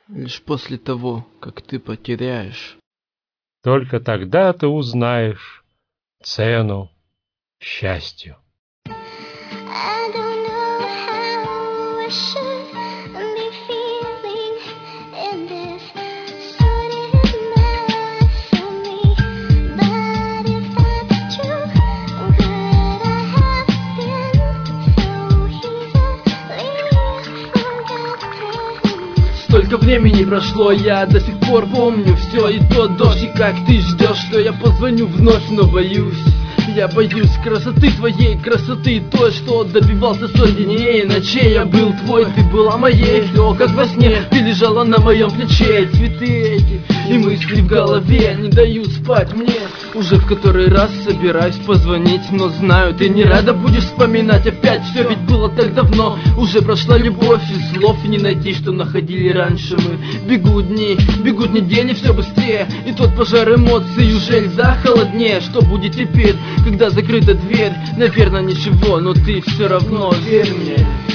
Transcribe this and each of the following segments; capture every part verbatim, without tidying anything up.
Лишь после того, как ты потеряешь. Только тогда ты узнаешь цену счастью. Столько времени прошло, я до сих пор помню все и тот дождь, и как ты ждешь, что я позвоню вновь, но боюсь. Я боюсь красоты твоей, красоты той, что добивался сотни дней, ночей. Я был твой, ты была моей, все как во сне. Ты лежала на моем плече, цветы эти и мысли в голове не дают спать мне. Уже в который раз собираюсь позвонить, но знаю, ты не рада будешь вспоминать опять. Все ведь было так давно, уже прошла любовь, и слов не найти, что находили раньше мы. Бегут дни, бегут недели, все быстрее, и тот пожар эмоций уже льда холоднее. Что будет теперь, когда закрыта дверь? Наверное, ничего, но ты все равно верь мне.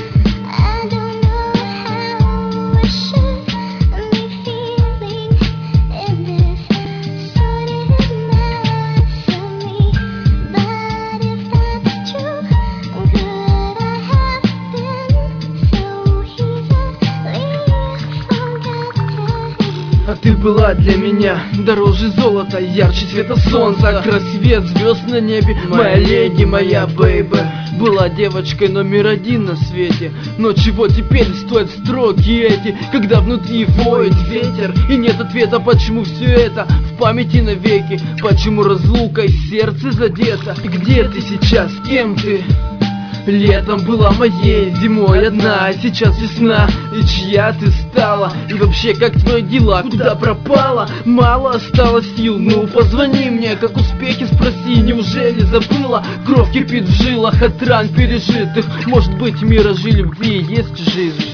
А ты была для меня дороже золота, ярче света солнца, красивее звезд на небе. Моя леди, моя бейби, была девочкой номер один на свете. Но чего теперь стоят строки эти, когда внутри воет ветер, и нет ответа, почему все это в памяти навеки. Почему разлукой сердце задето? И где ты сейчас, с кем ты? Летом была моей, зимой одна, а сейчас весна. И чья ты стала? И вообще, как твои дела? Куда пропала? Мало осталось сил, ну позвони мне. Как успехи, спроси, неужели забыла? Кровь кипит в жилах от ран пережитых. Может быть, миражи любви есть жизнь.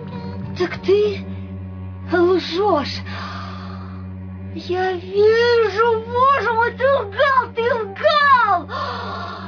Так ты лжешь. Я вижу.